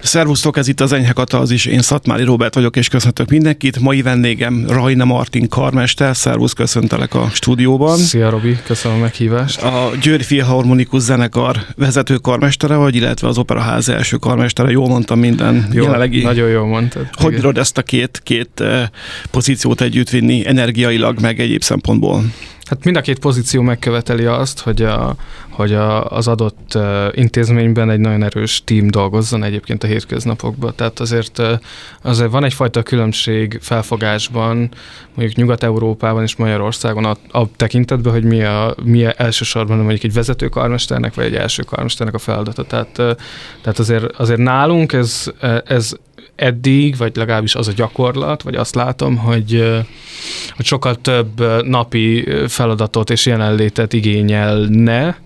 Szervusztok, ez itt az Enyhe Katalzis, én Szatmári Róbert vagyok, és köszöntök mindenkit. Mai vendégem Rajna Martin karmester. Szervusz, köszöntelek a stúdióban. Szia Robi, köszönöm a meghívást. A Győri Filharmonikus Zenekar vezető karmestere vagy, illetve az Operaház első karmestere. Jól mondtam minden jelenlegi. Nagyon jól mondtad. Hogy bírod ezt a két pozíciót együtt vinni energiailag, meg egyéb szempontból? Hát mind a két pozíció megköveteli azt, hogy az adott intézményben egy nagyon erős tím dolgozzon egyébként a hétköznapokban. Tehát azért van egyfajta különbség felfogásban, mondjuk Nyugat-Európában és Magyarországon a tekintetben, hogy mi a elsősorban mondjuk egy vezető karmesternek, vagy egy első karmesternek a feladata. Tehát azért nálunk ez eddig, vagy legalábbis az a gyakorlat, vagy azt látom, hogy sokkal több napi feladatot és jelenlétet igényelne,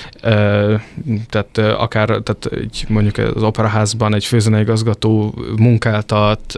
tehát mondjuk az Operaházban egy főzeneigazgató munkáltat,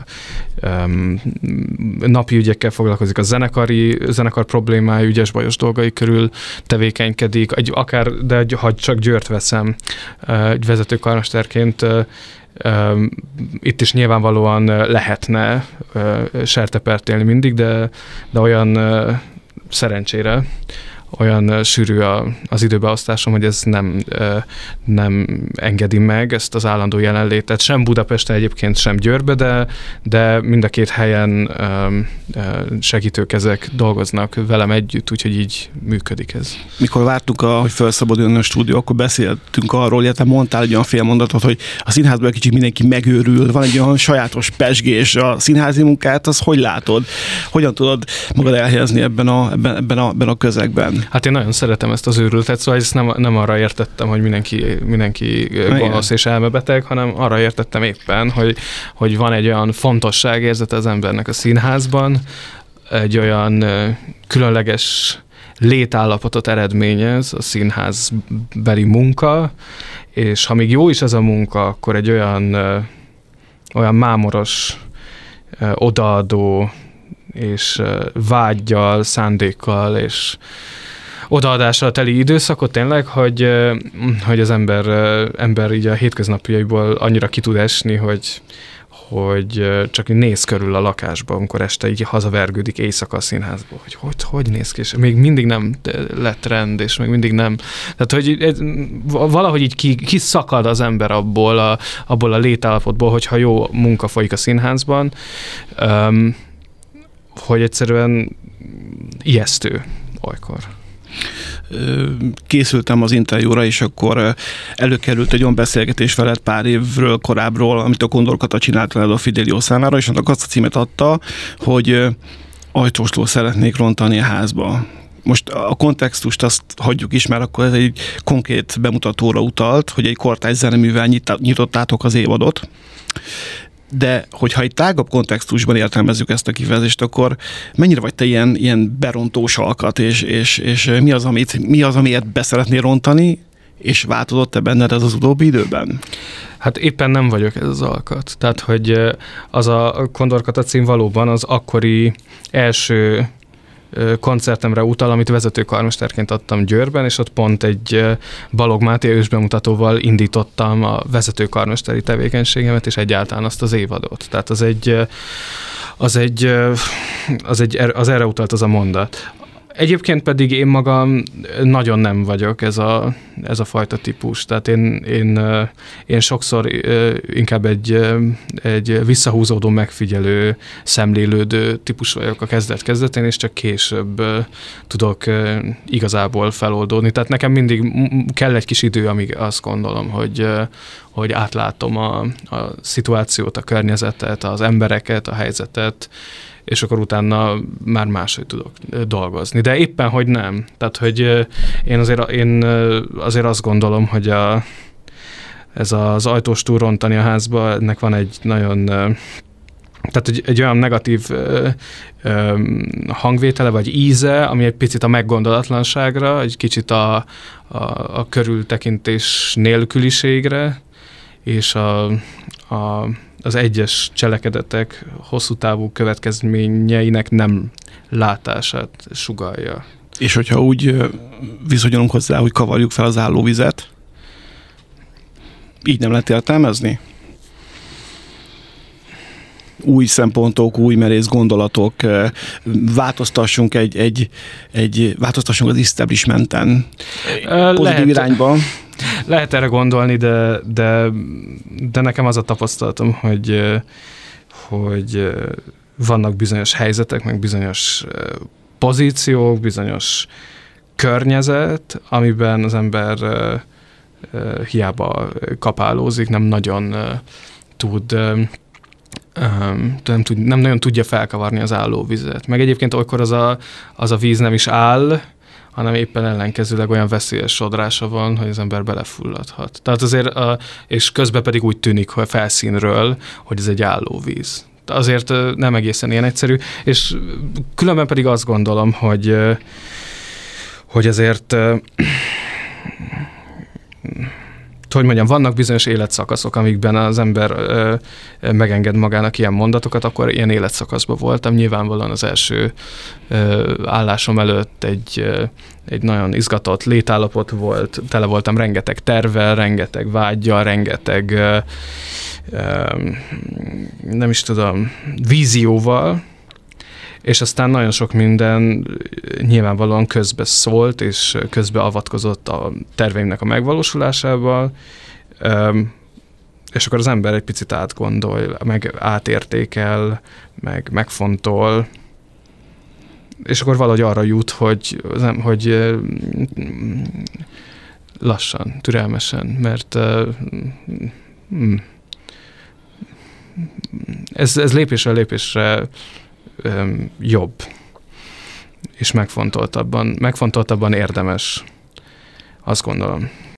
napi ügyekkel foglalkozik, a zenekar problémája, ügyes bajos dolgai körül tevékenykedik, de ha csak Győrt veszem egy vezető karmesterként, itt is nyilvánvalóan lehetne sertepert élni mindig, de olyan szerencsére olyan sűrű az időbeosztásom, hogy ez nem engedi meg ezt az állandó jelenlétet. Sem Budapesten egyébként, sem Győrbe, de mind a két helyen segítőkezek dolgoznak velem együtt, úgyhogy így működik ez. Mikor vártuk, hogy felszabaduljon a stúdió, akkor beszéltünk arról, illetve mondtál egy olyan félmondatot, hogy a színházban egy kicsit mindenki megőrül, van egy olyan sajátos pezsgés, a színházi munkát, az hogy látod? Hogyan tudod magad elhelyezni ebben a közegben? Hát én nagyon szeretem ezt az őrültet, szóval ezt nem arra értettem, hogy mindenki gonosz és elmebeteg, hanem arra értettem éppen, hogy van egy olyan fontosságérzete az embernek a színházban, egy olyan különleges létállapotot eredményez a színházbeli munka, és ha még jó is ez a munka, akkor egy olyan mámoros, odaadó, és vággyal, szándékkal, és odaadással teli időszakot tényleg, hogy az ember így a hétköznapjaiból annyira ki tud esni, hogy csak néz körül a lakásba, amikor este így hazavergődik éjszaka a színházból, hogy néz ki, és még mindig nem lett rend, és még mindig nem. Tehát, hogy valahogy így kiszakad az ember abból a létállapotból, hogyha jó munka folyik a színházban, hogy egyszerűen ijesztő olykor. Készültem az interjúra, és akkor előkerült egy olyan beszélgetés veled pár évről korábbról, amit a Kondor Kata csinált veled a Fidelio számára, és annak azt a címet adta, hogy ajtóstól szeretnék rontani a házba. Most a kontextust azt hagyjuk is, mert akkor ez egy konkrét bemutatóra utalt, hogy egy kortárs zeneművel nyitottátok az évadot. De hogyha egy tágabb kontextusban értelmezzük ezt a kifejezést, akkor mennyire vagy te ilyen berontós alkat, és mi az, amiért beszeretnél rontani, és változott-e benned ez az utóbbi időben? Hát éppen nem vagyok ez az alkat. Tehát, hogy az a Kondor Kata cím valóban az akkori első koncertemre utal, amit vezetőkarmesterként adtam Győrben, és ott pont egy Balog Máté ősbemutatóval indítottam a vezetőkarmesteri tevékenységemet, és egyáltalán azt az évadot. Tehát az erre utalt az a mondat. Egyébként pedig én magam nagyon nem vagyok ez a fajta típus. Tehát én sokszor inkább egy visszahúzódó, megfigyelő, szemlélődő típus vagyok a kezdet-kezdetén, és csak később tudok igazából feloldódni. Tehát nekem mindig kell egy kis idő, amíg azt gondolom, hogy átlátom a szituációt, a környezetet, az embereket, a helyzetet, és akkor utána már máshogy tudok dolgozni. De éppen, hogy nem. Tehát, hogy én azért azt gondolom, hogy ez az ajtós túl rontani a házba, ennek van egy nagyon... Tehát egy olyan negatív hangvétele, vagy íze, ami egy picit a meggondolatlanságra, egy kicsit a körültekintés nélküliségre, és az egyes cselekedetek hosszú távú következményeinek nem látását sugallja. És hogyha úgy viszonyulunk hozzá, hogy kavarjuk fel az állóvizet, így nem lehet értelmezni? új szempontok, új merész gondolatok, változtassunk változtassunk az establishmenten pozitív irányba. Lehet erre gondolni, de nekem az a tapasztalatom, hogy vannak bizonyos helyzetek, meg bizonyos pozíciók, bizonyos környezet, amiben az ember hiába kapálózik, nem nagyon nem nagyon tudja felkavarni az állóvizet. Meg egyébként olykor az a víz nem is áll, hanem éppen ellenkezőleg olyan veszélyes sodrása van, hogy az ember belefulladhat. Tehát azért, és közben pedig úgy tűnik, hogy felszínről, hogy ez egy állóvíz. Azért nem egészen ilyen egyszerű, és különben pedig azt gondolom, hogy azért hogy mondjam, vannak bizonyos életszakaszok, amikben az ember megenged magának ilyen mondatokat, akkor ilyen életszakaszban voltam. Nyilvánvalóan az első állásom előtt egy nagyon izgatott létállapot volt, tele voltam rengeteg tervvel, rengeteg vággyal, rengeteg nem is tudom, vízióval, és aztán nagyon sok minden nyilvánvalóan közbe szólt, és közbe avatkozott a terveimnek a megvalósulásával, és akkor az ember egy picit átgondol, meg átértékel, meg megfontol, és akkor valahogy arra jut, hogy lassan, türelmesen, mert ez lépésről lépésre jobb, és megfontoltabban érdemes, azt gondolom.